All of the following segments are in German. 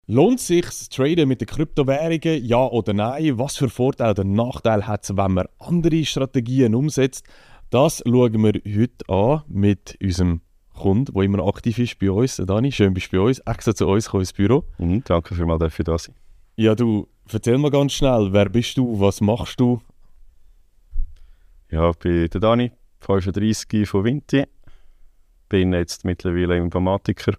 Lohnt sich das Traden mit den Kryptowährungen, ja oder nein? Was für Vorteile oder Nachteile hat es, wenn man andere Strategien umsetzt? Das schauen wir heute an mit unserem Kunden, der immer aktiv ist bei uns. Dani, schön bist du bei uns. Extra zu uns ins Büro. Danke vielmals, dass ich da sein. Ja, du, erzähl mal ganz schnell, wer bist du, was machst du? Ja, ich bin der Dani, 35 von Vinti. Bin jetzt mittlerweile Informatiker.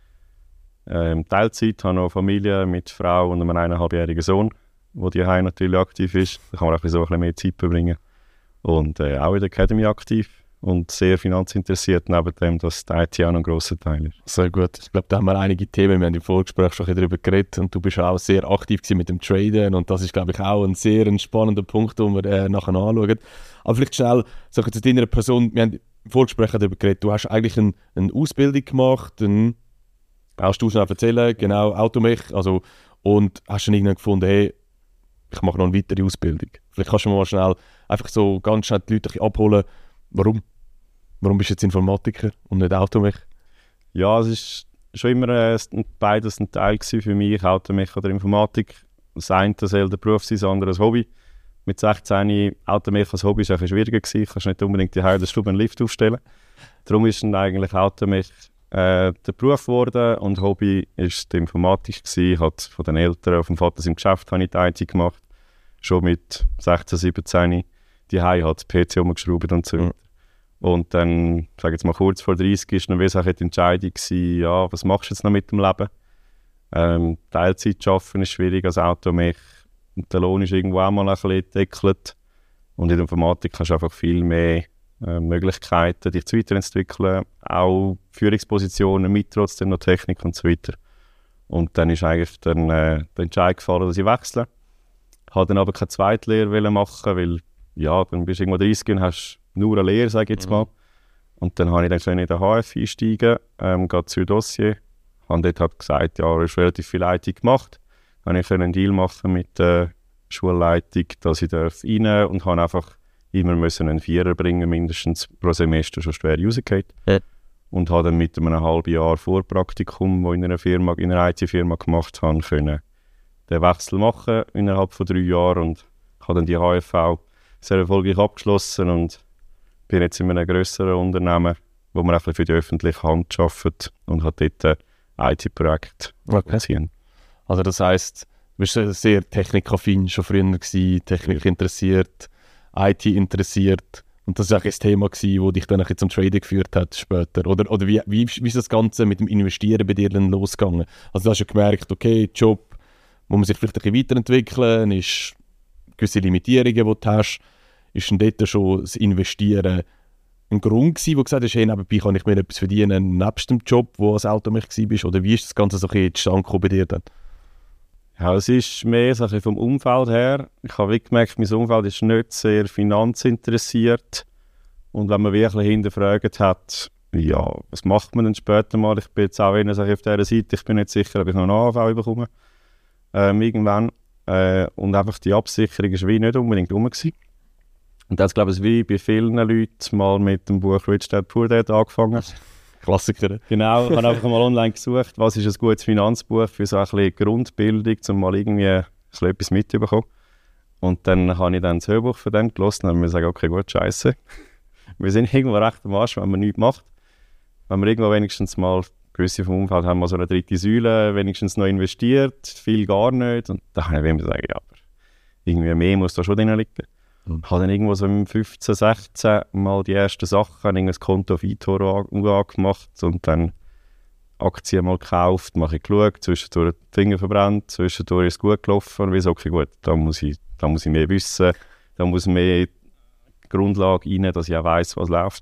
Teilzeit, habe noch eine Familie mit Frau und einem 1,5-jährigen Sohn, der daheim natürlich aktiv ist. Da kann man auch ein bisschen mehr Zeit verbringen. Und auch in der Academy aktiv und sehr finanzinteressiert, neben dem, dass die IT auch noch ein grosser Teil ist. Sehr gut. Ich glaube, da haben wir einige Themen. Wir haben im Vorgespräch schon darüber geredet und du bist auch sehr aktiv mit dem Traden und das ist, glaube ich, auch ein sehr spannender Punkt, den wir nachher anschauen. Aber vielleicht schnell zu deiner Person. Wir haben im Vorgespräch darüber geredet. Du hast eigentlich eine Ausbildung gemacht, kannst du schnell erzählen, genau, Automech, also, und hast dann irgendwann gefunden, hey, ich mache noch eine weitere Ausbildung. Vielleicht kannst du mal schnell, einfach so ganz schnell die Leute ein bisschen abholen, warum? Warum bist du jetzt Informatiker und nicht Automech? Ja, es ist schon immer beides ein Teil für mich, Automech oder Informatik. Das eine soll der Beruf sein, das andere ein Hobby. Mit 16 Automech als Hobby war es ein bisschen schwieriger gewesen. Du kannst nicht unbedingt die halbe Stube einen Lift aufstellen. Darum ist dann eigentlich Automech der Beruf geworden und Hobby war die Informatik gewesen. Hat von den Eltern, vom Vater im Geschäft habe ich die IT gemacht. Schon mit 16, 17. Die hat PC umgeschraubt und so weiter. Und dann, sage jetzt mal kurz vor 30, war dann wie die Entscheidung gewesen, ja, was machst du jetzt noch mit dem Leben? Teilzeit arbeiten ist schwierig als Automech. Und der Lohn ist irgendwo auch mal ein bisschen gedeckelt. Und in der Informatik hast du einfach viel mehr Möglichkeiten, dich zu weiterentwickeln, auch Führungspositionen mit trotzdem noch Technik und so weiter. Und dann ist eigentlich dann, der Entscheid gefallen, dass ich wechsle. Ich wollte dann aber keine Zweitlehre machen, weil ja, dann bist du irgendwo 30 und hast nur eine Lehre, sage ich jetzt mal. Und dann habe ich dann in den HF einsteigen, gehe zu Dossier. Habe dort halt gesagt, ja, ich habe relativ viel IT gemacht. Dann konnte ich einen Deal machen mit der Schulleitung, dass ich rein und habe einfach immer einen Vierer bringen, mindestens pro Semester, schon schwer rausgefallen. Ja. Und habe dann mit einem halben Jahr Vorpraktikum, das ich in einer IT-Firma gemacht habe, können den Wechsel machen innerhalb von 3 Jahren und habe dann die HFV sehr erfolgreich abgeschlossen und bin jetzt in einem grösseren Unternehmen, wo man für die öffentliche Hand arbeitet und hat dort IT-Projekte ziehen. Also das heisst, du bist sehr technikaffin schon früher gewesen, Technik interessiert, IT interessiert. Und das war auch ein Thema, das dich dann zum Traden geführt hat später. Oder wie ist das Ganze mit dem Investieren bei dir dann losgegangen? Also du hast ja gemerkt, okay, Job, wo man sich vielleicht ein bisschen weiterentwickeln, ist gewisse Limitierungen, die du hast. Ist denn dort schon das Investieren ein Grund gewesen, wo du gesagt hast, hey, nebenbei kann ich mir etwas verdienen, nebst dem Job, wo als Automech warst? Oder wie ist das Ganze so ein bisschen bei dir dann? Ja, es ist mehr so vom Umfeld her. Ich habe gemerkt, mein Umfeld ist nicht sehr finanzinteressiert. Und wenn man wirklich hinterfragt hat, ja, was macht man denn später mal? Ich bin jetzt auch auf dieser Seite, ich bin nicht sicher, ob ich noch eine AHV bekomme. Irgendwann. Und einfach die Absicherung war wie nicht unbedingt rum gewesen. Und das, glaube ich, wie bei vielen Leuten mal mit dem Buch Rich Dad Poor Dad angefangen. Klassiker. Genau, ich habe einfach mal online gesucht, was ist ein gutes Finanzbuch für so ein bisschen Grundbildung, um mal irgendwie so etwas mitzubekommen. Und dann habe ich dann das Hörbuch von dem gelesen und habe mir gesagt, okay, gut, scheiße. Wir sind irgendwo recht am Arsch, wenn man nichts macht. Wenn wir irgendwo wenigstens mal, gewisse vom Umfeld haben mal so eine dritte Säule, wenigstens noch investiert, viel gar nicht. Und da habe ich mir gesagt, ja, aber irgendwie mehr muss da schon drin liegen. Ich habe dann irgendwo so im 15, 16 mal die ersten Sachen, ein Konto auf eToro gemacht und dann Aktien mal gekauft, mache ich geschaut, zwischendurch die Finger verbrannt, zwischendurch ist es gut gelaufen und wie so, okay, gut, da muss ich mehr wissen, da muss mehr Grundlage rein, dass ich auch weiss, was läuft.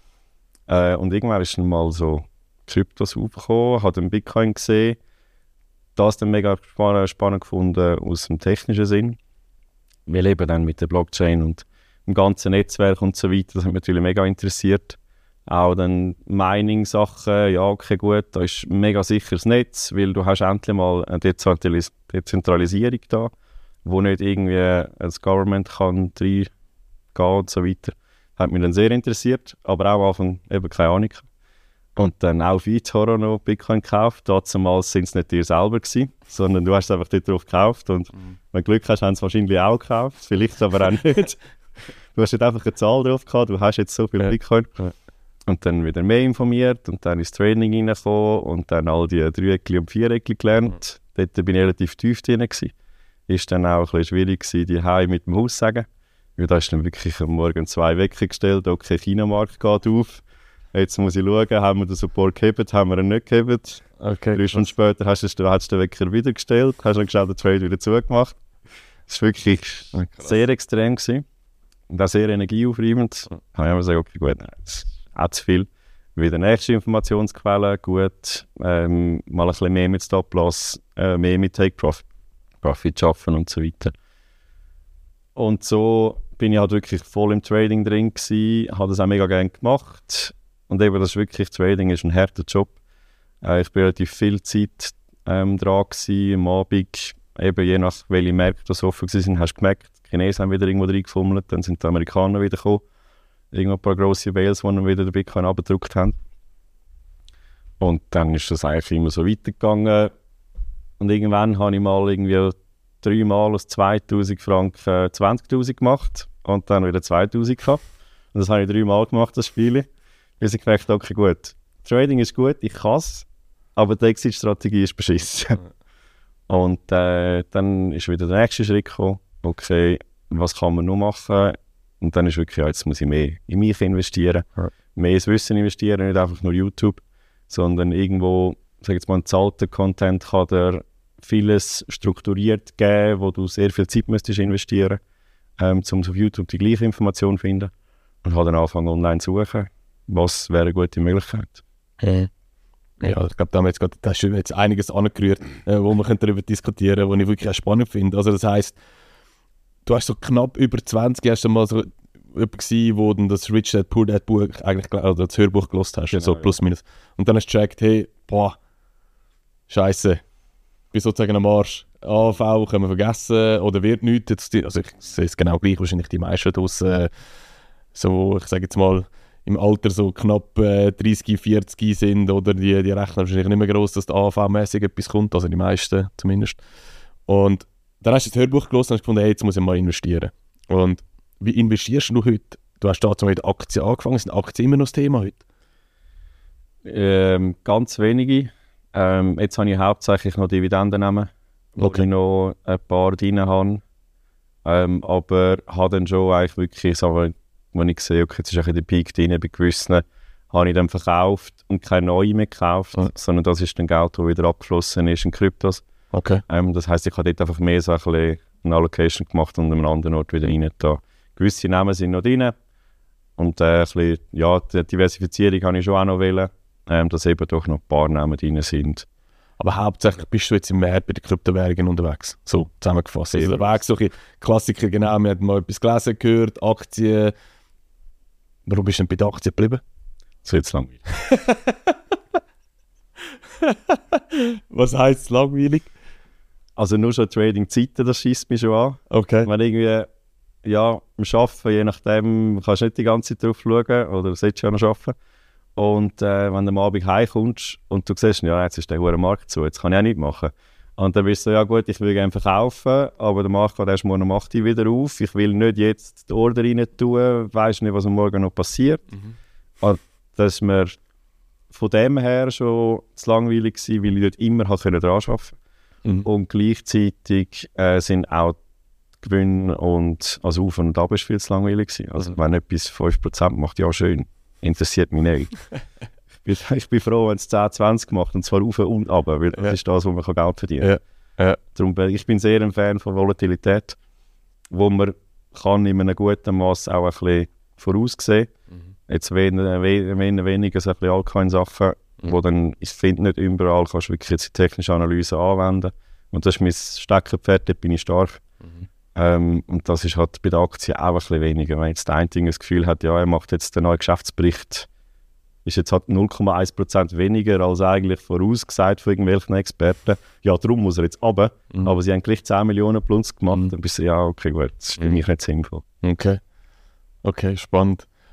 Und irgendwann ist dann mal so Kryptos aufgekommen, habe den Bitcoin gesehen, das dann mega spannend gefunden aus dem technischen Sinn. Wir leben dann mit der Blockchain und dem ganzen Netzwerk und so weiter, das hat mich natürlich mega interessiert. Auch dann Mining-Sachen, ja okay gut, da ist mega sicheres Netz, weil du hast endlich mal eine Dezentralisierung da, wo nicht irgendwie das Government kann reingehen und so weiter. Hat mich dann sehr interessiert, aber auch am Anfang eben keine Ahnung. Und dann auch auf eToro noch Bitcoin gekauft. Damals sind es nicht dir selber gewesen, sondern du hast es einfach dort drauf gekauft. Und wenn du Glück hast, haben sie es wahrscheinlich auch gekauft. Vielleicht aber auch nicht. Du hast nicht einfach eine Zahl drauf gehabt, du hast jetzt so viel Bitcoin. Ja. Und dann wieder mehr informiert und dann ins Training reingekommen und dann all die Dreieckli und Viereckli gelernt. Dort bin ich relativ tief drin gewesen. Ist dann auch ein bisschen schwierig gewesen, die Heim mit dem Haus zu sagen. Weil da ist dann wirklich am Morgen 2 Wecker gestellt, okay, China-Markt geht auf. Jetzt muss ich schauen, haben wir den Support gehabt, haben wir ihn nicht gehabt. Okay, 3 Stunden später hast du den Wecker wieder gestellt, hast dann schnell den Trade wieder zugemacht. Das war wirklich sehr extrem gewesen. Und auch sehr energieaufreibend. Da habe ich mir gesagt, okay, gut, jetzt auch zu viel. Wieder nächste Informationsquelle, gut, mal ein bisschen mehr mit Stop-Loss, mehr mit Take-Profit arbeiten und so weiter. Und so bin ich halt wirklich voll im Trading drin gewesen, habe das auch mega gerne gemacht. Und eben, das ist wirklich, Trading ist ein harter Job. Ich war relativ viel Zeit dran gewesen, am Abend, eben je nach welche Märkte das offen waren, hast du gemerkt, die Chinesen haben wieder irgendwo reingefummelt, dann sind die Amerikaner wieder gekommen, irgendwo ein paar grosse Whales, die dann wieder den Bitcoin abgedrückt haben. Und dann ist das eigentlich immer so weitergegangen. Und irgendwann habe ich mal irgendwie 3 Mal aus 2'000 Franken 20'000 gemacht und dann wieder 2'000 gehabt. Und das habe ich 3 Mal gemacht, das Spiel. Bis ich gemerkt habe, okay, gut, Trading ist gut, ich kann es, aber die Exit-Strategie ist beschissen. Und dann ist wieder der nächste Schritt gekommen, okay, was kann man noch machen? Und dann ist wirklich, ja, jetzt muss ich mehr in mich investieren, mehr ins Wissen investieren, nicht einfach nur YouTube, sondern irgendwo, sag jetzt mal, einen zahlten Content kann dir vieles strukturiert geben, wo du sehr viel Zeit müsstest investieren, um auf YouTube die gleiche Information zu finden. Und habe dann angefangen online zu suchen, was wäre eine gute Möglichkeit. Ja, ich glaube, da hast du jetzt einiges angerührt, wo wir darüber diskutieren können, was ich wirklich auch spannend finde. Also das heisst, du hast so knapp über 20, hast du mal so jemand gewesen, wo dann das Rich Dad Poor Dad Buch eigentlich, oder das Hörbuch gelost hast, genau, so plus minus. Und dann hast du gecheckt, hey, boah, Scheiße, bin sozusagen am Arsch. AV können wir vergessen oder wird nichts. Also ich sehe es genau gleich, wahrscheinlich die meisten draussen, so, ich sage jetzt mal, im Alter so knapp 30, 40 sind oder die rechnen wahrscheinlich nicht mehr gross, dass da AV-mäßig etwas kommt, also die meisten zumindest. Und dann hast du das Hörbuch gelesen und hast gefunden, hey, jetzt muss ich mal investieren. Und wie investierst du heute? Du hast dazu mit Aktien angefangen, sind Aktien immer noch das Thema heute? Ganz wenige. Jetzt habe ich hauptsächlich noch Dividenden nehmen, wo ich noch ein paar drin habe. Aber habe dann schon eigentlich wirklich, sagen, wenn ich sehe, okay, jetzt ist ein der Peak drin, bei gewissen habe ich dann verkauft und keine neue mehr gekauft, sondern das ist dann Geld, das wieder abgeflossen ist in Kryptos. Okay. Das heisst, ich habe dort einfach mehr so ein bisschen eine Allocation gemacht und an einem anderen Ort wieder rein. Da. Gewisse Namen sind noch drin und ein bisschen, ja, die Diversifizierung habe ich schon auch noch wollen, dass eben doch noch ein paar Namen drin sind. Aber hauptsächlich bist du jetzt im Markt bei den Kryptowährungen unterwegs, so zusammengefasst. Also der Weg, solche Klassiker, genau, wir haben mal etwas gelesen, gehört, Aktien. Warum bist du denn bei den Aktien geblieben? So jetzt langweilig. Was heisst langweilig? Also nur schon Trading-Zeiten, das schießt mich schon an. Okay. Wenn irgendwie, ja, im Arbeiten, je nachdem, kannst du nicht die ganze Zeit drauf schauen, oder solltest du ja noch arbeiten. Und wenn du am Abend heimkommst und du siehst, ja, jetzt ist der hohe Markt zu, jetzt kann ich auch nichts machen. Und dann bist du so, ja gut, ich will gerne verkaufen, aber der Markt geht erst morgen um 8 Uhr wieder auf. Ich will nicht jetzt die Order rein tun, weiss nicht, was am Morgen noch passiert. Und das ist mir von dem her schon zu langweilig gewesen, weil ich dort immer dran arbeiten konnte. Und gleichzeitig sind auch die Gewinne und also auf und ab ist viel zu langweilig gewesen. Also wenn etwas 5% macht, ja schön, interessiert mich nicht. Ich bin froh, wenn es 10, 20 macht, und zwar auf und ab, weil das ist das, wo man Geld verdienen kann. Darum, ich bin sehr ein Fan von Volatilität, wo man kann in einem guten Maß auch ein bisschen voraussehen. Jetzt weniger so ein bisschen Altcoin-Sachen, wo dann, ich finde, nicht überall kannst du wirklich jetzt die technische Analyse anwenden. Und das ist mein Steckenpferd, dort bin ich stark. Und das ist halt bei den Aktien auch ein bisschen weniger. Wenn jetzt der eine das Gefühl hat, ja, er macht jetzt den neuen Geschäftsbericht, ist jetzt halt 0,1% weniger als eigentlich vorausgesagt von irgendwelchen Experten. Ja, darum muss er jetzt runter. Aber sie haben gleich 10 Millionen plus gemacht. Dann bist du, ja, okay, gut, das ist für mich nicht sinnvoll. Okay, spannend.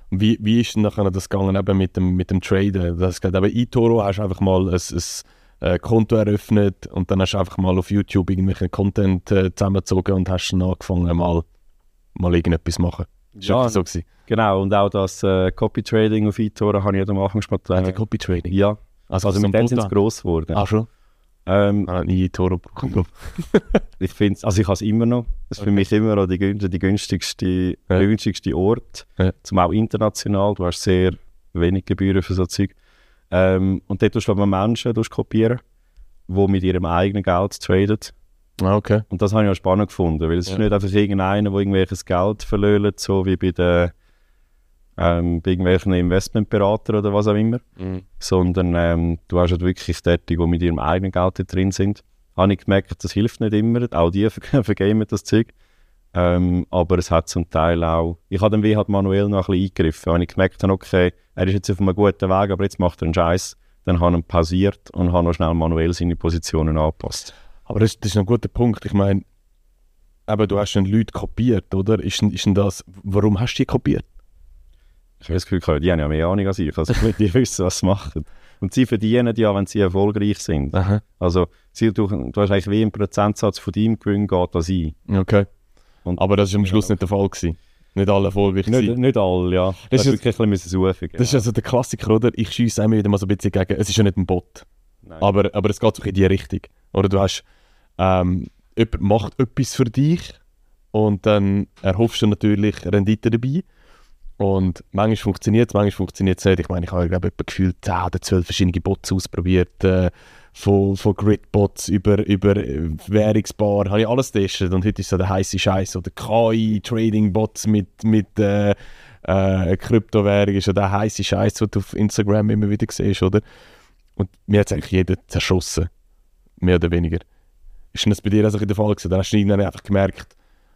Wie ist denn nachher das gegangen eben mit dem Traden? Du hast gesagt, eben eToro hast du einfach mal ein Konto eröffnet und dann hast du einfach mal auf YouTube irgendwelchen Content zusammengezogen und hast dann angefangen mal irgendetwas machen. Das war so gewesen. Genau, und auch das Copy Trading auf eToro habe ich am Anfang schon mal Copy Trading? Ja, also mit dem sind sie gross geworden. Ah, schon? Nie eToro bekommen. Ich finde, also ich habe es immer noch. Das ist für mich immer noch der günstigste Ort, zum auch international. Du hast sehr wenig Gebühren für so Zeug. Und dort tust du Menschen kopieren, die mit ihrem eigenen Geld traden. Ah, okay. Und das habe ich auch spannend gefunden, weil es ist nicht einfach irgendeiner, der irgendwelches Geld verlöhlt, so wie bei irgendwelchen Investmentberatern oder was auch immer, sondern du hast halt wirklich Tätige, die mit ihrem eigenen Geld drin sind. Habe ich gemerkt, das hilft nicht immer, auch die vergamen das Zeug. Aber es hat zum Teil auch, ich habe dann wie halt manuell noch ein bisschen eingegriffen, wenn ich gemerkt habe, okay, er ist jetzt auf einem guten Weg, aber jetzt macht er einen Scheiß, dann habe ich ihn pausiert und habe noch schnell manuell seine Positionen angepasst. Aber das ist ein guter Punkt. Ich meine, du hast dann Leute kopiert, oder? Ist denn das, warum hast du die kopiert? Ich habe das Gefühl, die haben ja mehr Ahnung als ich. Also die wissen, was sie machen. Und sie verdienen ja, wenn sie erfolgreich sind. Aha. Also du hast eigentlich wie ein Prozentsatz von deinem Gewinn geht das ein. Okay. Aber das war am Schluss nicht der Fall gewesen. Nicht alle erfolgreich gewesen. Nicht alle, ja. Das ist wirklich ein bisschen suchen. Das ist also der Klassiker, oder? Ich schiesse immer wieder mal so ein bisschen gegen, es ist ja nicht ein Bot. Aber es geht so in die Richtung. Oder du hast, jemand macht etwas für dich und dann erhoffst du natürlich Rendite dabei. Und manchmal funktioniert es nicht. Ich meine, ich habe glaube ich gefühlt 10 oder 12 verschiedene Bots ausprobiert. Von Gridbots über Währungsbar, habe ich alles getestet. Und heute ist so der heiße Scheiß oder KI-Trading-Bots mit Kryptowährung ist ja der heiße Scheiß, den du auf Instagram immer wieder siehst, oder? Und mir hat es eigentlich jeder zerschossen. Mehr oder weniger. Ist denn das bei dir also der Fall gewesen? Dann hast du irgendwann einfach gemerkt,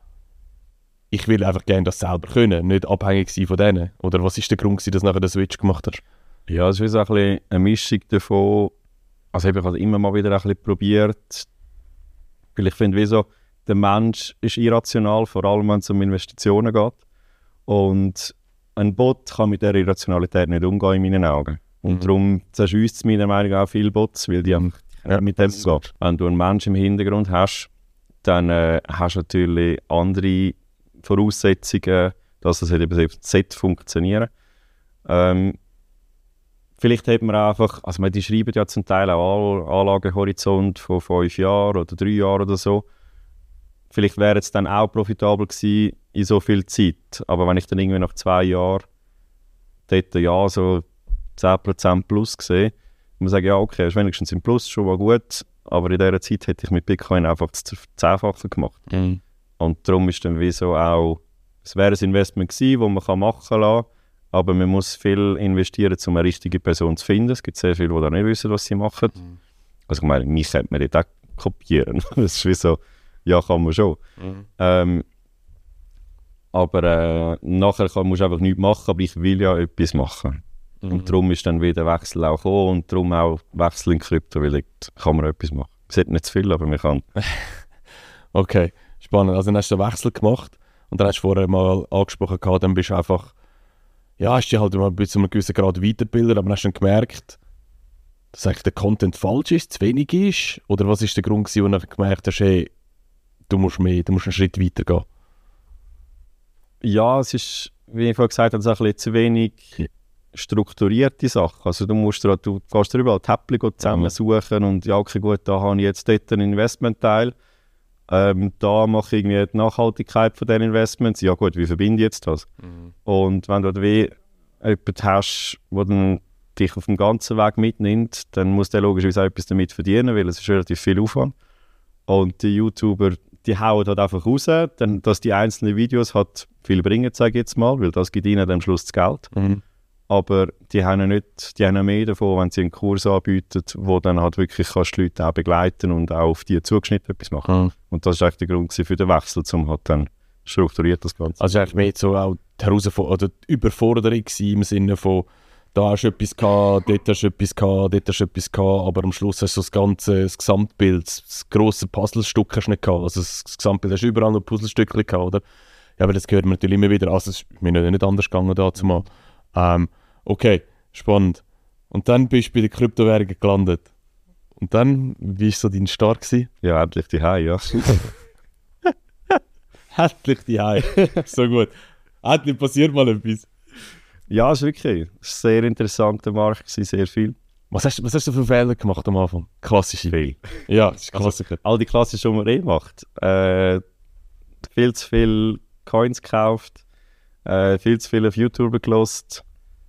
ich will einfach gerne das selber können, nicht abhängig sein von denen. Oder was ist der Grund, dass du nachher den Switch gemacht hast? Ja, es ist so ein bisschen eine Mischung davon. Also ich habe immer mal wieder ein bisschen probiert. Weil ich finde, wie so, der Mensch ist irrational, vor allem wenn es um Investitionen geht. Und ein Bot kann mit dieser Irrationalität nicht umgehen, in meinen Augen. Und darum zerschießt es meiner Meinung nach auch viele Bots, weil die mit dem umgehen. Wenn du einen Menschen im Hintergrund hast, dann hast du natürlich andere Voraussetzungen, dass das eben funktionieren vielleicht hat man einfach, also die schreiben ja zum Teil auch Anlagehorizont von 5 Jahren oder 3 Jahren oder so. Vielleicht wäre es dann auch profitabel gewesen in so viel Zeit. Aber wenn ich dann irgendwie nach 2 Jahren dort ja so 10% plus sehe, muss man sagen, ja okay, ist wenigstens im Plus schon mal gut, aber in dieser Zeit hätte ich mit Bitcoin einfach das 10-fache gemacht. Und darum ist dann wie so auch, es wäre ein Investment gewesen, das man machen lassen kann, aber man muss viel investieren, um eine richtige Person zu finden. Es gibt sehr viele, die da nicht wissen, was sie machen. Also ich meine, mich könnte man nicht auch kopieren. Das ist wie so, ja, kann man schon. Aber nachher musst du einfach nichts machen, aber ich will ja etwas machen. Und darum ist dann wieder Wechsel auch gekommen und darum auch Wechsel in Krypto, weil dort kann man etwas machen. Es hat nicht zu viel, aber man kann. Okay, spannend. Also dann hast du einen Wechsel gemacht und dann hast du vorher mal angesprochen, dann bist du einfach, ja, hast dich halt mal bis zu einem gewissen Grad weitergebildet, aber hast dann gemerkt, dass eigentlich der Content falsch ist, zu wenig ist? Oder was ist der Grund gewesen, wo du gemerkt hast, hey, du musst einen Schritt weiter gehen? Ja, es ist, wie ich vorhin gesagt habe, ein bisschen zu wenig strukturierte Sachen. Also du gehst überall Täppchen zusammensuchen und ja, okay, gut, da habe ich jetzt dort einen Investmentteil. Da mache ich irgendwie die Nachhaltigkeit von diesen Investments. Ja gut, wie verbinde ich jetzt das? Und wenn du wie jemanden hast, der dann dich auf dem ganzen Weg mitnimmt, dann muss der logischerweise auch etwas damit verdienen, weil es ist relativ viel Aufwand. Und die YouTuber, die hauen halt einfach raus, dann, dass die einzelnen Videos halt viel bringen, sage ich jetzt mal, weil das gibt ihnen am Schluss das Geld. Aber die haben ja mehr davon, wenn sie einen Kurs anbieten, wo dann halt wirklich kannst die Leute auch begleiten und auch auf die zugeschnitten etwas machen. Und das war eigentlich der Grund für den Wechsel, um halt dann strukturiert das Ganze. Also eigentlich mehr so auch die Herausforderung oder die Überforderung im Sinne von, da hast du etwas gehabt, dort hast du etwas gehabt, dort hast du etwas gehabt, aber am Schluss hast du das Gesamtbild, das grosse Puzzlestück hast du nicht gehabt. Also das Gesamtbild hast du überall noch Puzzlestückchen gehabt, oder? Ja, aber das gehört man natürlich immer wieder. Also es ist mir nicht anders gegangen da zumal. Okay, spannend. Und dann bist du bei den Kryptowährungen gelandet. Und dann, wie war so dein Start gewesen? Ja, endlich die Hause, ja. Endlich die Hause. So gut. Endlich passiert mal etwas. Ja, es ist wirklich ein sehr interessanter Markt gewesen, sehr viel. Was hast du für Fehler gemacht am Anfang? Klassische. Viel. Ja, das ist Klassiker. All die klassischen, die man macht. Viel zu viel Coins gekauft, viel zu viel auf YouTube gelost,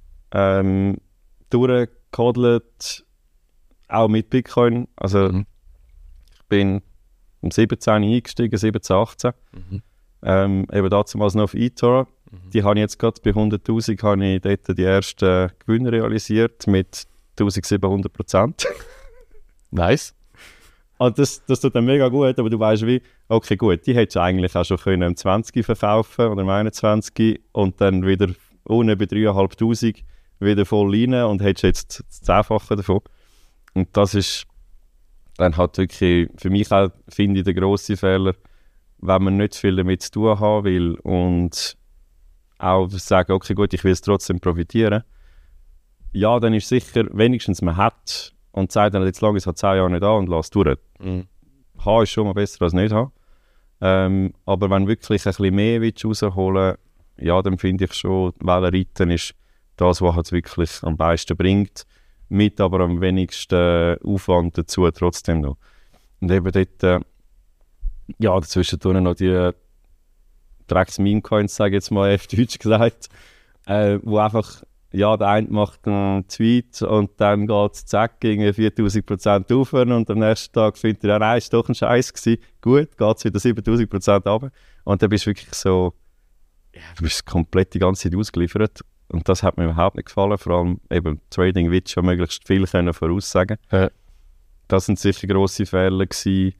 durchgekodelt, auch mit Bitcoin. Also ich bin um 17 eingestiegen, 17, 18. Eben damals noch auf eToro. Die habe ich jetzt gerade bei 100'000 habe ich dort die ersten Gewinne realisiert mit 1700%. Nice. Und das tut dann mega gut, aber du weißt wie, okay gut, die hättest du eigentlich auch schon können im 20 verkaufen oder im 21 und dann wieder unten bei 3'500 wieder voll rein und hättest jetzt das 10-fache davon. Und das ist dann halt wirklich für mich auch, finde ich, der grosse Fehler, wenn man nicht viel damit zu tun haben will und auch sagen, okay gut, ich will es trotzdem profitieren. Ja, dann ist sicher, wenigstens man hat und sagt dann, jetzt lange es hat 10 Jahre nicht an und lass durch. Haben ist schon mal besser als nicht haben. Aber wenn wirklich ein bisschen mehr rausholen willst, ja, dann finde ich schon, Wellenreiten ist das, was halt wirklich am meisten bringt, mit aber am wenigsten Aufwand dazu trotzdem noch. Und eben dort, ja, dazwischen tun noch die Drecks-Meme-Coins, sage ich jetzt mal auf Deutsch gesagt, wo einfach, ja, der eine macht einen Tweet und dann geht es zack, gegen 4000% auf und am nächsten Tag findet er, ja, nein, ist doch ein Scheiß gewesen. Gut, geht es wieder 7000% runter. Und dann bist du wirklich so, ja, du bist komplett die ganze Zeit ausgeliefert. Und das hat mir überhaupt nicht gefallen. Vor allem eben Trading willst du ja möglichst viel können voraussagen. Ja. Das sind sicher grosse Fehler gewesen.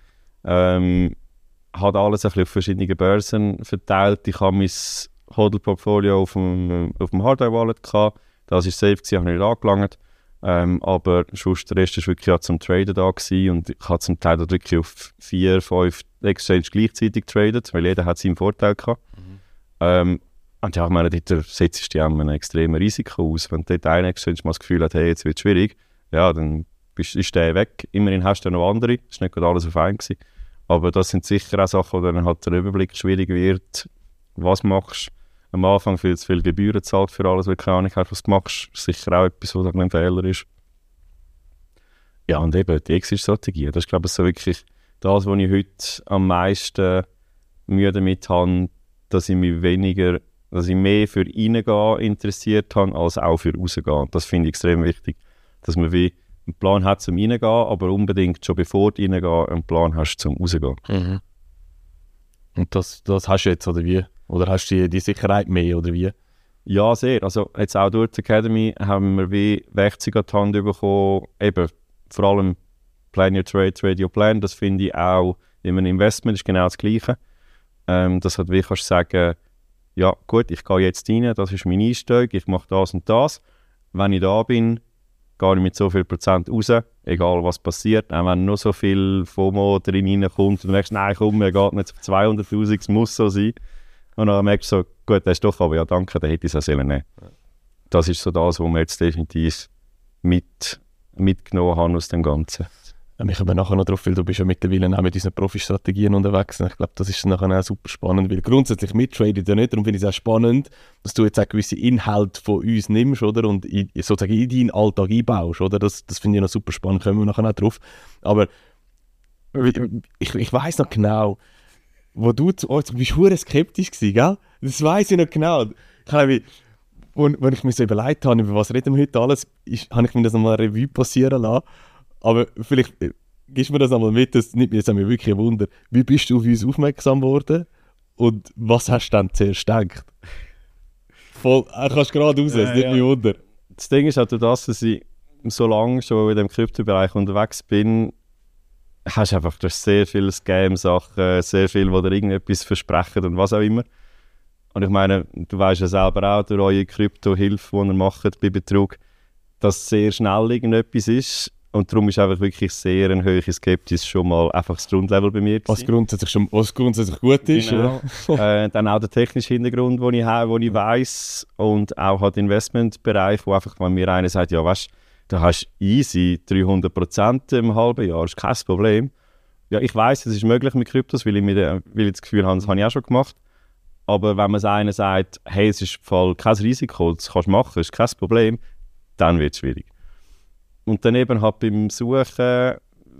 Hat alles ein bisschen auf verschiedene Börsen verteilt. Ich habe mein Hodl-Portfolio auf dem Hardware-Wallet gehabt. Das war safe gewesen, habe ich nicht angelangt. Aber sonst der Rest war wirklich auch zum Traden da gewesen. Und ich habe zum Teil wirklich auf 4, 5 Exchange gleichzeitig getradet, weil jeder hat seinen Vorteil gehabt. Und ja, ich meine, dort setzt du dich einem extremen Risiko aus. Wenn dort ein Exchange mal das Gefühl hat, hey, jetzt wird es schwierig, ja, dann ist der weg. Immerhin hast du ja noch andere. Das war nicht gerade alles auf einen gewesen. Aber das sind sicher auch Sachen, wo dann halt der Überblick schwierig wird. Was machst du? Am Anfang viel zu viel Gebühren zahlt für alles, weil du keine Ahnung hast, was du machst. Das ist sicher auch etwas, was ein Fehler ist. Ja, und eben die Exit-Strategie. Das ist, glaube ich, so wirklich das, was ich heute am meisten Mühe damit habe, dass ich mehr für Reingehen interessiert habe, als auch für Rausgehen. Das finde ich extrem wichtig, dass man wie einen Plan hat zum Reingehen, aber unbedingt schon bevor du reingehst, einen Plan hast zum Rausgehen. Und das hast du jetzt, oder wie? Oder hast du die Sicherheit mehr, oder wie? Ja, sehr. Also jetzt auch durch die Academy haben wir wie Werkzeuge an die Hand bekommen, eben vor allem Plan Your Trade, Trade Your Plan. Das finde ich auch in einem Investment ist genau das Gleiche. Das hat wie kannst du sagen, ja gut, ich gehe jetzt rein, das ist mein Einstieg, ich mache das und das. Wenn ich da bin, gehe ich mit so viel Prozent raus, egal was passiert. Auch wenn noch so viel FOMO drin reinkommt und du merkst, nein komm, er geht nicht auf 200'000, es muss so sein. Und dann merkst du so, gut, das ist doch, aber ja danke, dann hätte ich es auch nehmen sollen. Das ist so das, was wir jetzt definitiv mitgenommen haben aus dem Ganzen. Wir kommen nachher noch drauf, weil du bist ja mittlerweile auch mit unseren Profi-Strategien unterwegs. Ich glaube, das ist nachher auch super spannend, weil grundsätzlich mittradet ja nicht. Darum finde ich es auch spannend, dass du jetzt auch gewisse Inhalte von uns nimmst, oder? Und sozusagen in deinen Alltag einbaust, oder? Das finde ich noch super spannend, kommen wir nachher auch drauf. Aber ich weiss noch genau, wo du zu uns, du bist verdammt skeptisch gewesen, gell? Das weiss ich noch genau. Wenn ich mir so überlegt habe, über was reden wir heute alles, habe ich mir das nochmal eine Revue passieren lassen. Aber vielleicht gibst du mir das einmal mit, das nimmt mir jetzt wirklich ein Wunder. Wie bist du auf uns aufmerksam geworden und was hast du dann zuerst gedacht? Voll, kannst gerade raus, es nimmt mich wunder. Das Ding ist halt, dass ich so lange schon in dem Kryptobereich unterwegs bin, hast einfach durch sehr viele Scam-Sachen, sehr viel, wo dir irgendetwas versprechen und was auch immer. Und ich meine, du weißt ja selber auch durch eure Krypto-Hilfe, die ihr macht bei Betrug, dass sehr schnell irgendetwas ist Und darum ist einfach wirklich sehr eine hohe Skepsis schon mal einfach das Grundlevel bei mir was grundsätzlich gut ist. Genau. Dann auch der technische Hintergrund, den ich habe, den ich weiss. Und auch halt der Investmentbereich, wo einfach, wenn mir einer sagt, ja weißt, da hast du easy 300% im halben Jahr, ist kein Problem. Ja, ich weiss, es ist möglich mit Kryptos, weil ich das Gefühl habe, das habe ich auch schon gemacht. Aber wenn man einer sagt, hey, es ist voll kein Risiko, das kannst du machen, das ist kein Problem, dann wird es schwierig. Und dann eben halt beim Suchen,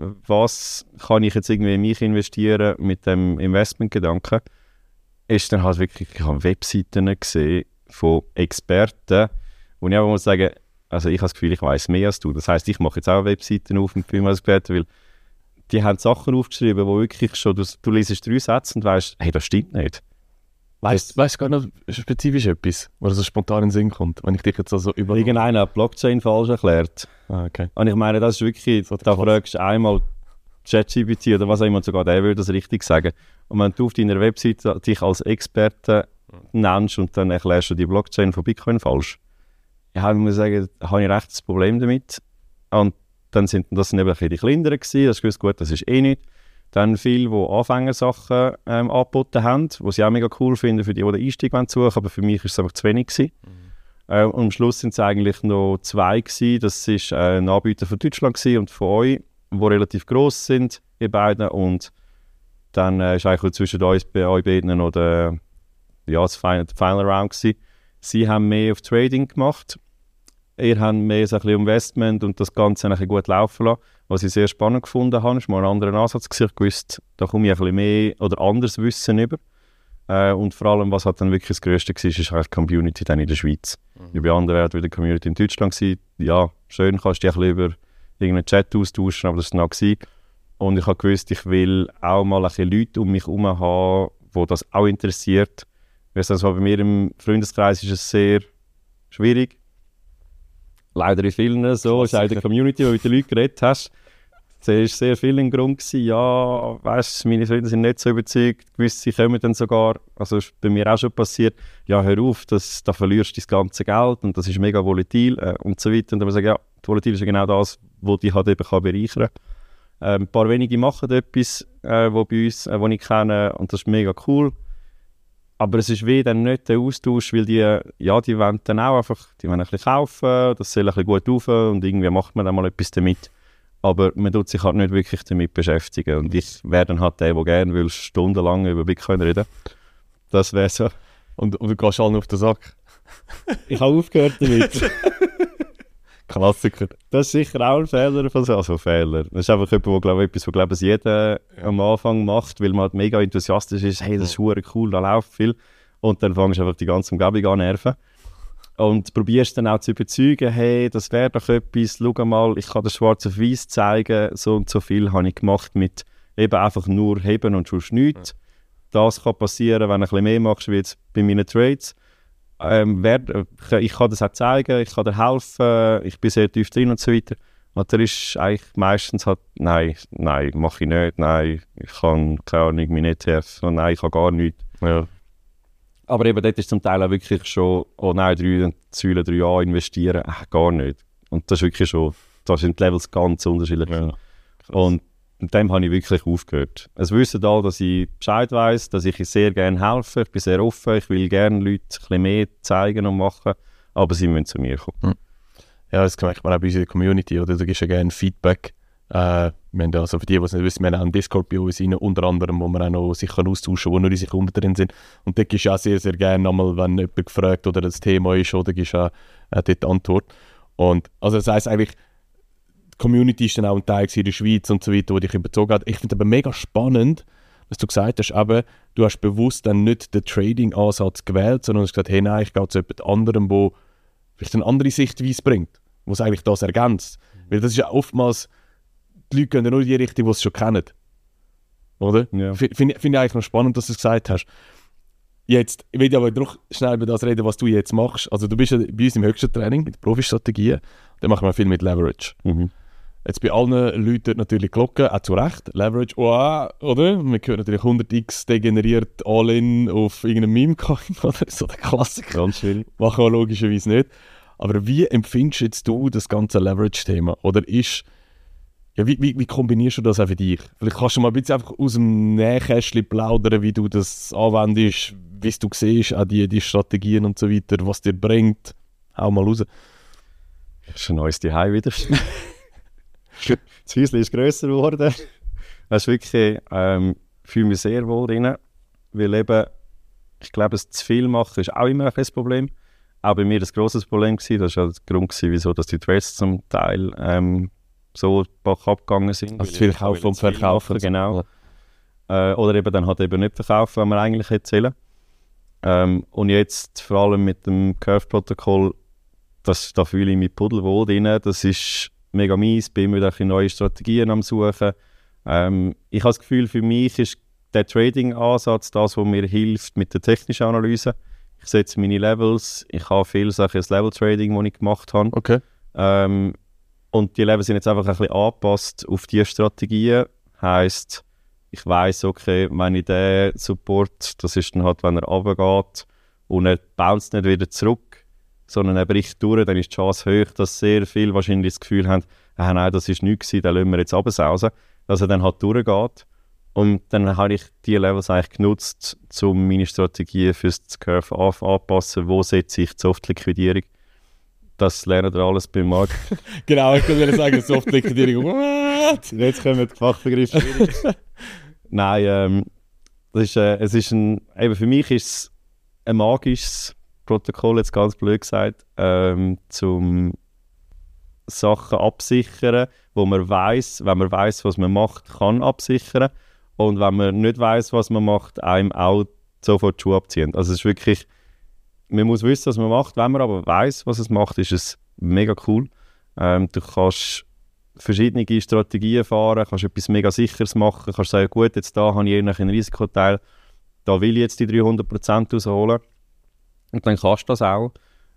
was kann ich jetzt irgendwie in mich investieren mit dem Investmentgedanken, ist dann halt wirklich, ich habe Webseiten gesehen von Experten, wo ich einfach muss sagen, also ich habe das Gefühl, ich weiss mehr als du. Das heisst, ich mache jetzt auch Webseiten auf mit Experten, weil die haben Sachen aufgeschrieben, wo wirklich schon, du liest 3 Sätze und weißt, hey, das stimmt nicht. Weißt du gar noch spezifisch etwas, was so spontan in den Sinn kommt, wenn ich dich jetzt also über... Irgendeiner hat Blockchain falsch erklärt. Ah, okay. Und ich meine, das ist wirklich, so da fragst du einmal ChatGPT oder was auch immer, sogar der würde das richtig sagen. Und wenn du auf deiner Webseite dich als Experte nennst und dann erklärst du die Blockchain von Bitcoin falsch, ja, ich muss sagen, da habe ich recht das Problem damit. Und dann sind das eben ein bisschen die kleineren gewesen, das ist gut, das ist eh nicht. Dann viele, die Anfängersachen angeboten haben, was ich auch mega cool finde für die den Einstieg suchen wollen, aber für mich war es einfach zu wenig gewesen. Und am Schluss sind es eigentlich noch 2 gewesen. Das war ein Anbieter von Deutschland gewesen und von euch, die relativ gross sind, ihr beiden. Und dann ist eigentlich zwischen uns, bei euch beiden noch das Final Round gewesen. Sie haben mehr auf Trading gemacht. Ihr habt mehr so ein bisschen Investment und das Ganze ein bisschen gut laufen lassen. Was ich sehr spannend gefunden habe, ist mal ein anderer Ansatz gewesen. Ich gewusst, da komme ich ein bisschen mehr oder anderes Wissen über. Und vor allem, was halt dann wirklich das Größte war, ist eigentlich die Community dann in der Schweiz. Bei anderen wäre wieder die Community in Deutschland gewesen. Ja, schön, kannst du dich ein bisschen über irgendeinen Chat austauschen, aber das war noch gewesen. Und ich habe gewusst, ich will auch mal ein bisschen Leute um mich herum haben, die das auch interessiert. Also bei mir im Freundeskreis ist es sehr schwierig. Leider in vielen so, ist auch in der Community, wo du mit den Leuten geredet hast. Es war sehr viel ein Grund gewesen, ja, weißt, meine Freunde sind nicht so überzeugt, gewusst, sie kommen dann sogar, also ist bei mir auch schon passiert, ja, hör auf, da verlierst du das ganze Geld und das ist mega volatil und so weiter. Und dann sagen, ja, volatil ist ja genau das, was dich halt eben bereichern kann. Ein paar wenige machen etwas, wo bei uns, wo ich kenne, und das ist mega cool. Aber es ist wie dann nicht der Austausch, weil die wollen dann auch einfach, die wollen ein bisschen kaufen, das soll ein bisschen gut rauf und irgendwie macht man dann mal etwas damit. Aber man tut sich halt nicht wirklich damit beschäftigen. Und ich wäre dann halt der gerne will, stundenlang über Bitcoin reden. Das wäre so. Und du gehst allen auf den Sack. Ich habe aufgehört damit. Klassiker. Das ist sicher auch ein Fehler. Also Fehler. Das ist einfach etwas, was jeder am Anfang macht, weil man halt mega enthusiastisch ist. Hey, das ist verdammt cool, da läuft viel. Und dann fängst du einfach die ganze Umgebung an nerven. Und probierst dann auch zu überzeugen, hey, das wäre doch etwas, schau mal, ich kann das schwarz auf weiß zeigen, so und so viel habe ich gemacht mit eben einfach nur heben und sonst nichts. Das kann passieren, wenn du ein bisschen mehr machst, wie jetzt bei meinen Trades. Ich kann das auch zeigen, ich kann dir helfen, ich bin sehr tief drin und so weiter. Und da ist eigentlich meistens halt, nein, mache ich nicht, nein, ich kann keine Ahnung, mein ETF, nein, ich kann gar nichts. Ja. Aber eben dort ist zum Teil auch wirklich schon, oh nein, 3 Jahre investieren, gar nicht. Und das ist wirklich schon, da sind die Levels ganz unterschiedlich. Ja. Und mit dem habe ich wirklich aufgehört. Es wissen alle, dass ich Bescheid weiss, dass ich sehr gerne helfe, ich bin sehr offen, ich will gerne Leute ein bisschen mehr zeigen und machen, aber sie müssen zu mir kommen. Ja, das merkt man auch bei unserer Community, oder? Da gibst du ja gerne Feedback. Wir haben also für die, die es nicht wissen, wir haben auch einen Discord bei uns rein, unter anderem, wo man auch noch sich austauschen kann, wo nur unsere Kunden drin sind. Und dort gibst du auch sehr, sehr gerne einmal, wenn jemand gefragt oder das Thema ist, oder gibst du auch dort die Antwort. Und also das heisst eigentlich, die Community ist dann auch ein Teil in der Schweiz und so weiter, der dich überzogen hat. Ich finde aber mega spannend, was du gesagt hast, eben, du hast bewusst dann nicht den Trading-Ansatz gewählt, sondern hast gesagt, hey nein, ich gehe zu jemand anderem, der vielleicht eine andere Sichtweise bringt, was eigentlich das ergänzt. Weil das ist ja oftmals, die Leute gehen ja nur in die Richtung, die sie schon kennen. Oder? Ja. Finde ich eigentlich noch spannend, dass du es gesagt hast. Jetzt, ich will aber doch schnell über das reden, was du jetzt machst. Also du bist ja bei uns im höchsten Training mit Profi-Strategien. Da machen wir viel mit Leverage. Jetzt bei allen Leuten dort natürlich Glocken, auch zu Recht. Leverage, wow, oder? Man hört natürlich 100x degeneriert All-in auf irgendeinem Meme-Coin, oder? So der Klassiker. Ganz schwierig. Machen wir logischerweise nicht. Aber wie empfindest jetzt du das ganze Leverage-Thema? Oder ist Ja, wie kombinierst du das auch für dich? Vielleicht kannst du mal ein bisschen einfach aus dem Nähkästchen plaudern, wie du das anwendest, wie du siehst, auch die Strategien und so weiter, was dir bringt. Hau mal raus. Das ist ein neues Zuhause wieder. Das Häuschen ist grösser geworden. Das ist wirklich, fühle mich sehr wohl drin, weil eben, ich glaube, das zu viel machen ist auch immer ein Problem. Auch bei mir das grosses Problem gewesen. Das war ja der Grund, wieso dass die Trades zum Teil so abgegangen sind. Also viel kaufen und verkaufen. Genau. Oder eben dann halt eben nicht verkaufen, wenn man eigentlich erzählen. Und jetzt vor allem mit dem Curve-Protokoll, da fühle ich mich pudelwohl drin. Das ist mega mies, bin wieder neue Strategien am Suchen. Ich habe das Gefühl, für mich ist der Trading-Ansatz das, was mir hilft mit der technischen Analyse. Ich setze meine Levels, ich habe viel solches Level-Trading, das ich gemacht habe. Okay. Und die Levels sind jetzt einfach ein bisschen angepasst auf diese Strategien. Heisst, ich weiss, okay, wenn ich den Support, das ist dann halt, wenn er runtergeht und er bounce nicht wieder zurück, sondern er bricht durch, dann ist die Chance hoch, dass sehr viele wahrscheinlich das Gefühl haben, nein, das war nichts, den lassen wir jetzt runtersausen, dass er dann halt durchgeht. Und dann habe ich diese Levels eigentlich genutzt, um meine Strategie fürs Curve anzupassen, wo setze ich die Soft-Liquidierung. Das lernen wir alles beim Markt. Genau, ich würde sagen, Soft-Liquidierung. Jetzt kommen die Fachbegriffe. Nein, es ist eben für mich ist es ein magisches Protokoll, jetzt ganz blöd gesagt, zum Sachen absichern, wo man weiss, wenn man weiss, was man macht, kann absichern. Und wenn man nicht weiss, was man macht, einem auch sofort die Schuhe abziehen. Also es ist wirklich, man muss wissen, was man macht. Wenn man aber weiss, was es macht, ist es mega cool. Du kannst verschiedene Strategien fahren, kannst etwas mega Sicheres machen, kannst sagen, gut, jetzt da habe ich einen Risikoteil, da will ich jetzt die 300% rausholen. Und dann kannst du das auch.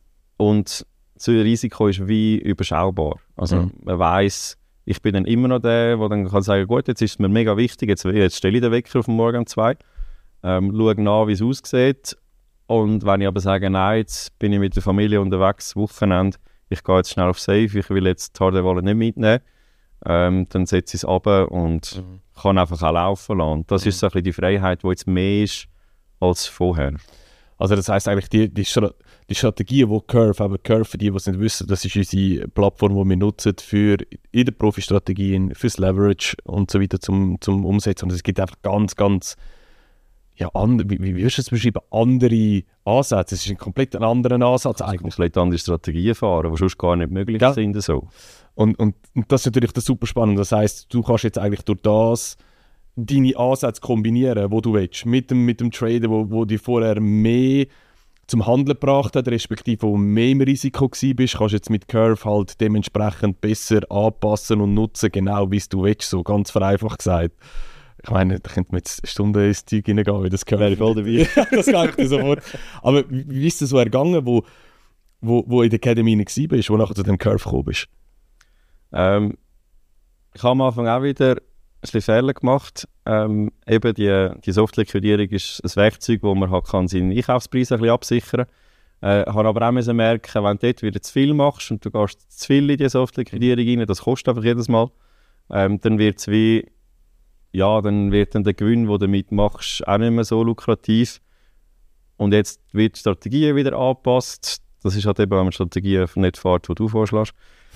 Und das Risiko ist wie überschaubar. Also man weiss, ich bin dann immer noch der dann sagen, gut, jetzt ist es mir mega wichtig, jetzt stelle ich den Wecker auf den Morgen um 2, schaue nach, wie es aussieht. Und wenn ich aber sage, nein, jetzt bin ich mit der Familie unterwegs, Wochenende, ich gehe jetzt schnell auf Safe, ich will jetzt die Harte Wallet nicht mitnehmen, dann setze ich es runter und kann einfach auch laufen lassen. Das ist so ein bisschen die Freiheit, die jetzt mehr ist als vorher. Also das heisst eigentlich, die Strategie, die Curve, für die es nicht wissen, das ist unsere Plattform, die wir nutzen für in der Profi-Strategien, fürs Leverage und so weiter zum Umsetzen. Und es gibt einfach ganz, ja, wie würdest du es beschreiben, andere Ansätze. Es ist ein komplett anderer Ansatz eigentlich. Komplett andere Strategien fahren, die sonst gar nicht möglich sind. So. Und das ist natürlich das super spannend. Das heisst, du kannst jetzt eigentlich durch das deine Ansätze kombinieren, wo du willst, mit dem Trader, wo dich vorher mehr zum Handeln gebracht hat, respektive wo mehr im Risiko gewesen bist, kannst du jetzt mit Curve halt dementsprechend besser anpassen und nutzen, genau wie es du willst, so ganz vereinfacht gesagt. Ich meine, da könnte man jetzt Stunden ins Zeug hineingehen, wie das Curve. Wäre voll dabei. Das kann ich dir sofort. Aber wie ist es so ergangen, wo in der Academy warst, wo nachher zu dem Curve gekommen bist? Ich habe am Anfang auch wieder ein bisschen Fehler gemacht. Eben die Soft-Liquidierung ist ein Werkzeug, wo man halt kann seinen Einkaufspreis ein bisschen absichern kann. Habe aber auch merken, wenn du dort wieder zu viel machst und du gehst zu viel in die Soft-Liquidierung rein, das kostet einfach jedes Mal, dann wird es wie, ja, dann wird dann der Gewinn, den du damit machst, auch nicht mehr so lukrativ. Und jetzt wird die Strategie wieder angepasst. Das ist halt eben, wenn man Strategien nicht fährt, die du vorschlägst.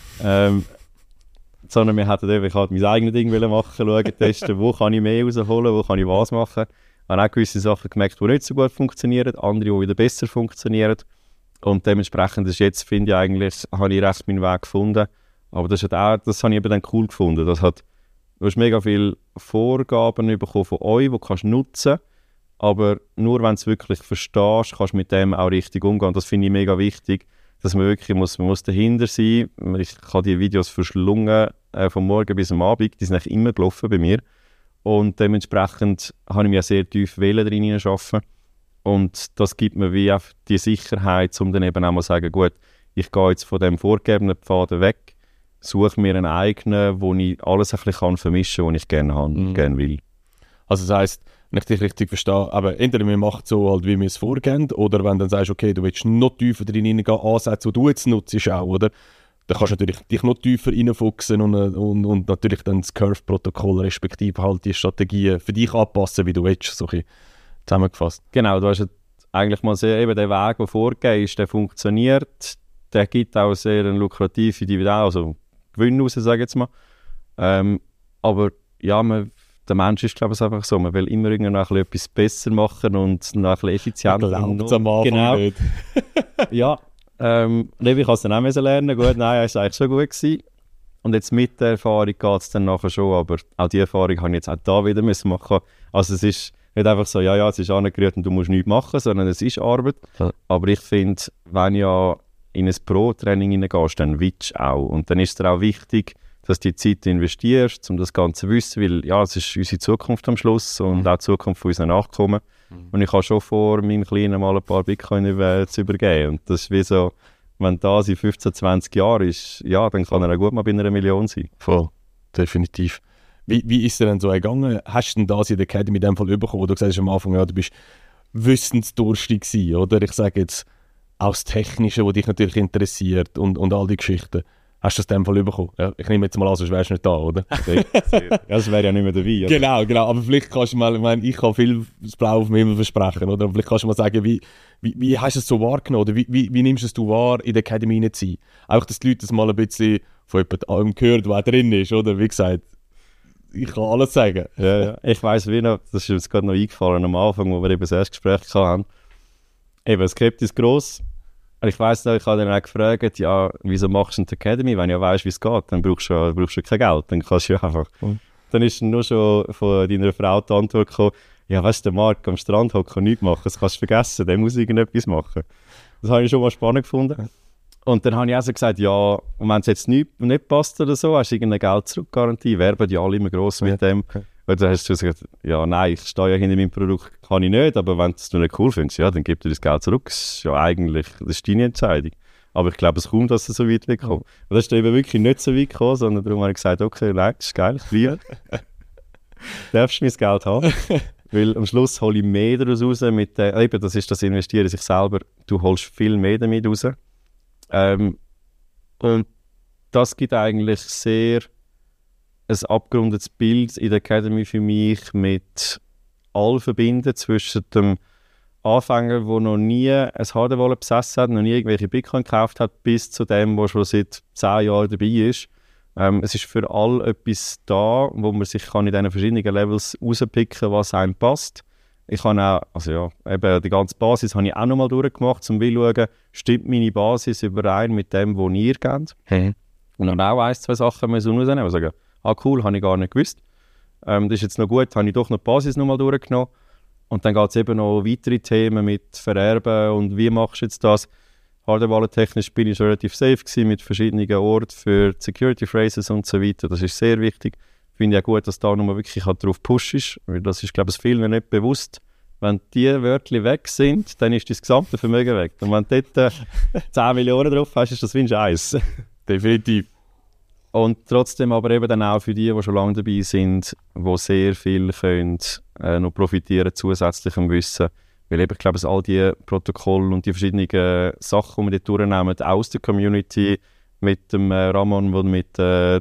Sondern wir hätten eben, ich halt mein eigenes Ding machen, schauen, testen, wo kann ich mehr rausholen, wo kann ich was machen. Ich habe auch gewisse Sachen gemerkt, die nicht so gut funktionieren, andere, die wieder besser funktionieren. Und dementsprechend ist jetzt, finde ich eigentlich, habe ich recht meinen Weg gefunden. Aber das habe ich eben dann cool gefunden. Du hast mega viele Vorgaben bekommen von euch, die kannst du nutzen. Aber nur wenn du es wirklich verstehst, kannst du mit dem auch richtig umgehen. Das finde ich mega wichtig, dass man wirklich man muss dahinter sein. Ich habe die Videos verschlungen, vom Morgen bis am Abend. Die sind eigentlich immer gelaufen bei mir. Und dementsprechend habe ich mich sehr tief drin arbeiten. Und das gibt mir wie auch die Sicherheit, um dann eben auch mal zu sagen, gut, ich gehe jetzt von dem vorgegebenen Pfaden weg, suche mir einen eigenen, wo ich alles ein bisschen vermischen kann, was ich gerne habe, gerne will. Also das heisst, wenn ich dich richtig verstehe, aber entweder man macht so, halt, wie wir es vorgehen, oder wenn du dann sagst, okay, du willst noch tiefer drin reingehen, Ansätze, die du jetzt nutzt auch, oder? dann kannst du natürlich dich noch tiefer reinfuchsen und natürlich dann das Curve-Protokoll respektive halt die Strategien für dich anpassen, wie du willst, so ein bisschen zusammengefasst. Genau, du hast ja eigentlich mal sehr, eben den Weg, der vorgegeben ist, der funktioniert, der gibt auch sehr eine lukrative Dividende, also Gewinn raus, sage ich jetzt mal. Aber ja, der Mensch ist, glaube ich, einfach so, man will immer noch etwas besser machen und noch ein bisschen effizienter. Glaubt am Anfang genau. nicht. Ja, ich kann es dann auch lernen. Gut, nein, es war eigentlich schon gut gewesen. Und jetzt mit der Erfahrung geht es dann nachher schon, aber auch die Erfahrung habe ich jetzt auch da wieder müssen machen. Also es ist nicht einfach so, ja, es ist angerührt und du musst nichts machen, sondern es ist Arbeit. Ja. Aber ich finde, wenn du in ein Pro-Training hineingehst, dann willst du auch. Und dann ist es dir auch wichtig, dass du die Zeit investierst, um das Ganze zu wissen, weil ja, es ist unsere Zukunft am Schluss und auch die Zukunft von unseren Nachkommen. Und ich habe schon vor, meinem Kleinen mal ein paar Bitcoin zu übergeben. Und das ist wie so, wenn das in 15, 20 Jahren ist, ja, dann kann er auch gut mal bei 1 Million sein. Voll, definitiv. Wie ist es denn so gegangen? Hast du denn das in der Academy in dem Fall bekommen, wo du gesagt hast am Anfang, ja, du bist wissensdurstig gewesen, oder? Ich sage jetzt, auch das Technische, was dich natürlich interessiert und all die Geschichten. Hast du das in dem Fall bekommen? Ja, ich nehme jetzt mal an, sonst wärst du nicht da, oder? Ja, das wäre ja nicht mehr dabei. Oder? Genau. Aber vielleicht kannst du mal, ich kann viel das Blau auf dem Himmel versprechen, oder? Aber vielleicht kannst du mal sagen, wie hast du es so wahrgenommen? Oder wie nimmst du es wahr, in der Academy zu sein? Auch, dass die Leute das mal ein bisschen von jemandem hören, der drin ist, oder? Wie gesagt, ich kann alles sagen. Ja. Ich weiss wie noch, das ist uns gerade noch eingefallen am Anfang, wo wir eben das erste Gespräch hatten. Eben, skeptisch gross. Ich weiss noch, ich habe dann auch gefragt, ja, wieso machst du eine Academy? Wenn du ja weißt, wie es geht, dann brauchst du kein Geld. Dann kannst du ja einfach. Dann ist nur schon von deiner Frau die Antwort gekommen, ja, weißt du, der Marc am Strand hocken und nichts machen, das kannst du vergessen, der muss irgendetwas machen. Das habe ich schon mal spannend gefunden. Und dann habe ich auch so gesagt, ja, und wenn es jetzt nicht passt oder so, hast du irgendeine Geld-Zurück-Garantie, werben die alle immer gross mit dem. Okay. Und dann hast du gesagt, ja, nein, ich stehe ja hinter meinem Produkt, kann ich nicht, aber wenn du es nicht cool findest, ja, dann gib dir das Geld zurück. Das ist ja eigentlich, das ist deine Entscheidung. Aber ich glaube, es kommt, dass es so weit wird kommen. Und das ist eben wirklich nicht so weit gekommen, sondern darum habe ich gesagt, okay, nein, das ist geil, ich liebe. Darfst du mein Geld haben? Weil am Schluss hole ich mehr daraus raus, eben, das ist das Investieren in sich selber, du holst viel mehr damit raus. Und das gibt eigentlich sehr ein abgerundetes Bild in der Academy für mich mit all verbinden zwischen dem Anfänger, der noch nie ein Hardware-Wallet besessen hat, noch nie irgendwelche Bitcoin gekauft hat, bis zu dem, der schon seit 10 Jahren dabei ist. Es ist für alle etwas da, wo man sich kann in diesen verschiedenen Levels rauspicken kann, was einem passt. Ich habe auch, also ja, eben die ganze Basis habe ich auch nochmal durchgemacht, um zu schauen, stimmt meine Basis überein mit dem, was ihr kennt. Und dann auch 1, 2 Sachen müssen wir rausnehmen, sagen, cool, habe ich gar nicht gewusst. Das ist jetzt noch gut, habe ich doch noch die Basis nochmal durchgenommen. Und dann geht es eben noch weitere Themen mit Vererben und wie machst du jetzt das? Hardware-Wallet-technisch bin ich schon relativ safe gewesen, mit verschiedenen Orten für Security Phrases und so weiter. Das ist sehr wichtig. Finde ich auch gut, dass da nochmal wirklich darauf pushst, weil das ist, glaube ich, vielen nicht bewusst. Wenn die Wörter weg sind, dann ist das gesamte Vermögen weg. Und wenn du dort 10 Millionen drauf hast, ist das wie ein Scheiß. Definitiv. Und trotzdem aber eben dann auch für die schon lange dabei sind, die sehr viel können, noch profitieren zusätzlichem Wissen. Weil eben, ich glaube, all die Protokolle und die verschiedenen Sachen, die wir dort durchnehmen, aus der Community, mit dem Ramon, der mit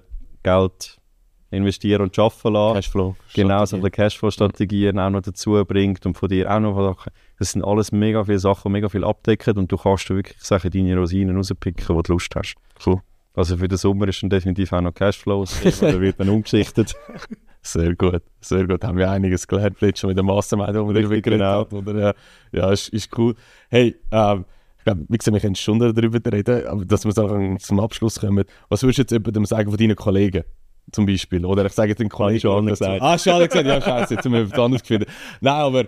Geld investieren und arbeiten lässt. Cashflow. Genau, so eine Cashflow-Strategien auch noch dazu bringt und von dir auch noch Sachen. Das sind alles mega viele Sachen, mega viel abdecken und du kannst wirklich Sachen, deine Rosinen rauspicken, wo du Lust hast. Cool. Also für den Sommer ist dann definitiv auch noch Cashflow, da wird dann umgeschichtet. Sehr gut, sehr gut. Haben wir einiges gelernt, vielleicht schon mit der Mastermind, die wir darüber geredet haben. Oder, ja, ist cool. Hey, ich glaube, wie gesagt, wir können Stunden darüber reden, aber dass wir zum Abschluss kommen. Was würdest du jetzt jemandem sagen von deinen Kollegen? Zum Beispiel, oder ich sage jetzt den Kollegen schon gesagt. Schon gesagt, ja scheiße, jetzt haben wir etwas anderes gefunden. Nein, aber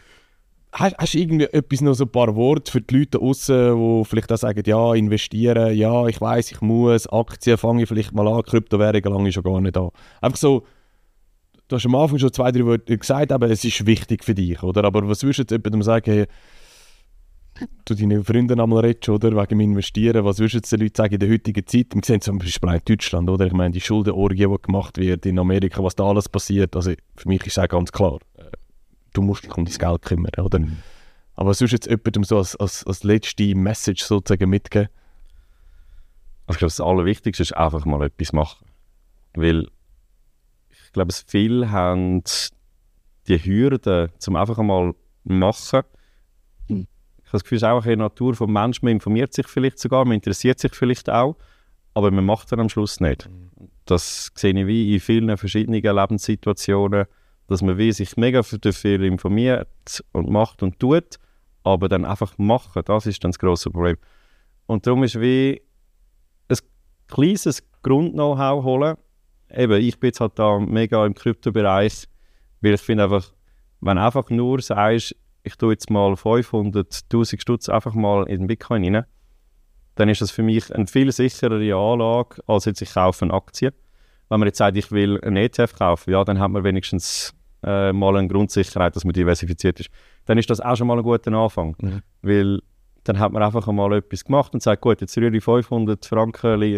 hast du irgendwie etwas noch so ein paar Worte für die Leute draussen, die vielleicht auch sagen, ja, investieren, ja, ich weiss, ich muss, Aktien fange ich vielleicht mal an, Kryptowährungen lange ich schon gar nicht an. Einfach so, du hast am Anfang schon 2, 3 Worte gesagt, aber es ist wichtig für dich, oder? Aber was würdest du jetzt jemandem sagen, hey, du deinen Freunden einmal redest, oder, wegen dem Investieren, was würdest du den Leuten sagen in der heutigen Zeit? Wir sehen zum Beispiel in Deutschland, oder? Ich meine, die Schuldenorgie, die gemacht wird in Amerika, was da alles passiert, also für mich ist es auch ganz klar, du musst dich um dein Geld kümmern, oder? Aber was würdest du jetzt jemandem so als letzte Message sozusagen mitgeben? ich glaube, das Allerwichtigste ist einfach mal etwas machen. Weil ich glaube, viele haben die Hürde, zum einfach mal machen. Ich habe das Gefühl, es ist auch eine Natur vom Menschen, man informiert sich vielleicht sogar, man interessiert sich vielleicht auch, aber man macht dann am Schluss nicht. Das sehe ich wie in vielen verschiedenen Lebenssituationen, dass man wie sich mega dafür informiert und macht und tut, aber dann einfach machen, das ist dann das grosse Problem. Und darum ist wie ein kleines Grund-Know-how holen. Eben, ich bin jetzt halt da mega im Kryptobereich, weil ich finde einfach, wenn du einfach nur sagst, ich tue jetzt mal 500'000 Stutz einfach mal in den Bitcoin rein, dann ist das für mich eine viel sicherere Anlage, als jetzt ich kaufe eine Aktie. Wenn man jetzt sagt, ich will einen ETF kaufen, ja, dann hat man wenigstens mal eine Grundsicherheit, dass man diversifiziert ist. Dann ist das auch schon mal ein guter Anfang. Weil dann hat man einfach mal etwas gemacht und sagt, gut, jetzt rühre ich 500 Franken in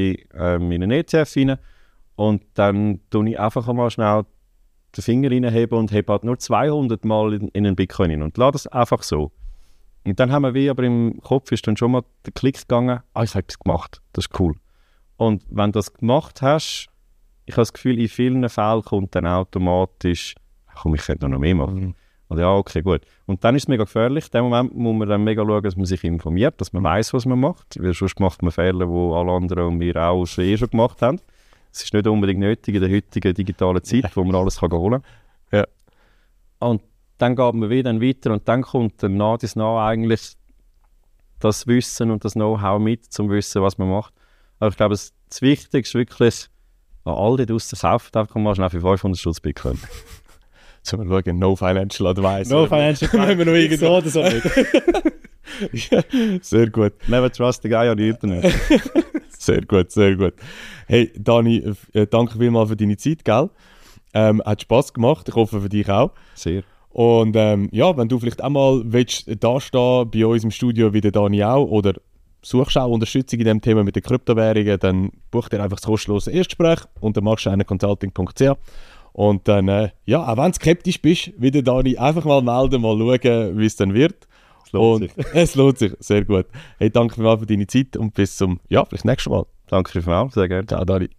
einen ETF rein und dann tue ich einfach mal schnell den Finger reinheben und hebe halt nur 200 Mal in einen Bitcoin rein und lasse das einfach so. Und dann haben wir wie, aber im Kopf ist dann schon mal der Klick gegangen, ich habe etwas gemacht, das ist cool. Und wenn du das gemacht hast, ich habe das Gefühl, in vielen Fällen kommt dann automatisch, komm, ich könnte noch mehr machen. Und ja, okay, gut. Und dann ist es mega gefährlich. In dem Moment muss man dann mega schauen, dass man sich informiert, dass man weiß, was man macht. Weil sonst macht man Fehler, die alle anderen und wir auch schon gemacht haben. Es ist nicht unbedingt nötig in der heutigen digitalen Zeit, wo man alles holen kann. Ja. Und dann geht man wieder weiter und dann kommt dann nach eigentlich das Wissen und das Know-how mit, zum Wissen, was man macht. Aber ich glaube, das Wichtigste ist wirklich, an all die draussen kauft einfach mal schnell für 500 Stutz Bitcoin. Sollen wir schauen, no financial advice. No financial advice. Wir noch irgendwo so oder so nicht. Ja, sehr gut. Never trust the guy on the Internet. Sehr gut, sehr gut. Hey, Dani, danke vielmals für deine Zeit, gell? Hat Spass gemacht, ich hoffe für dich auch. Sehr. Und ja, wenn du vielleicht auch mal willst, da stehen bei uns im Studio wie der Dani auch, oder suchst auch Unterstützung in diesem Thema mit den Kryptowährungen, dann buch dir einfach das kostenlose Erstgespräch unter markscheinerconsulting.ch. Und dann, ja, auch wenn du skeptisch bist, wie der Dani, einfach mal melden, mal schauen, wie es dann wird. Es lohnt sich. Es lohnt sich, sehr gut. Hey, danke vielmals für deine Zeit und bis zum, ja, vielleicht nächstes Mal. Danke vielmals, sehr gerne. Ciao, Dani.